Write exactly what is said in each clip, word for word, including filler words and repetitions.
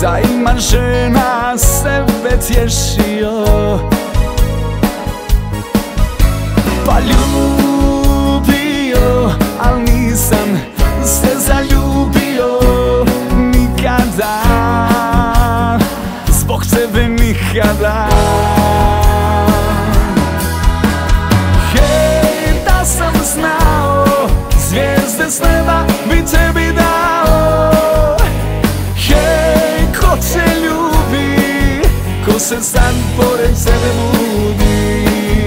da ima žena sebe tješio. Pa ljubio, al nisam se zaljubio nikada, zbog tebe nikada. Hej, da sam znao, zvijezde s neba bi tebi dao. Hej, ko te ljubi, ko se sad pored sebe budi.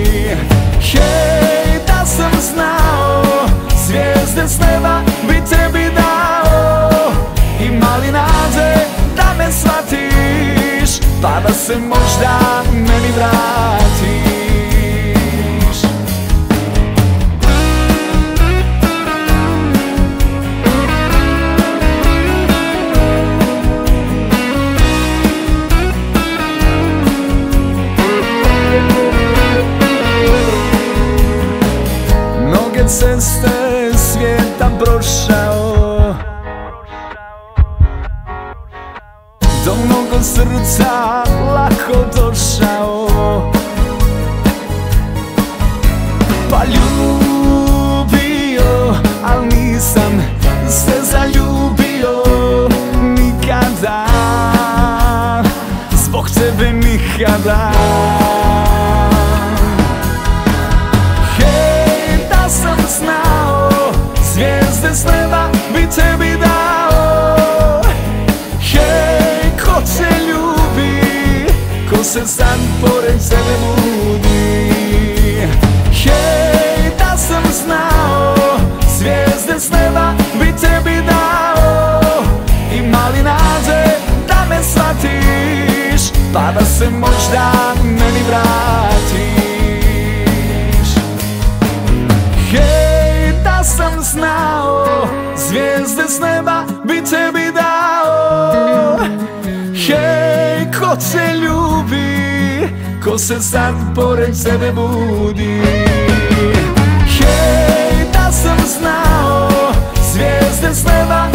Hej, da sam znao, zvijezde s neba bi tebi dao. Ima li nade da me shvatiš, pa da se možda meni vratiš? Mnoge ceste svijeta prošao, do mnogo srca lako došao. Pa ljubio, al nisam se zaljubio nikada, zbog tebe nikada. Hej, da sam znao, zvijezde s neba bi tebi dao. Hej, ko te ljubi, ko se sad pored sebe budi. Hej, da sam znao, zvijezde s neba bi tebi dao. Ima li nade da me shvatiš, pa da se možda meni vratiš? Hej, da sam znao, zvijezde s neba bi tebi dao. Hej, ko te ljubi, ko se sad pored sebe budi. Hej, da sam znao, zvijezde s neba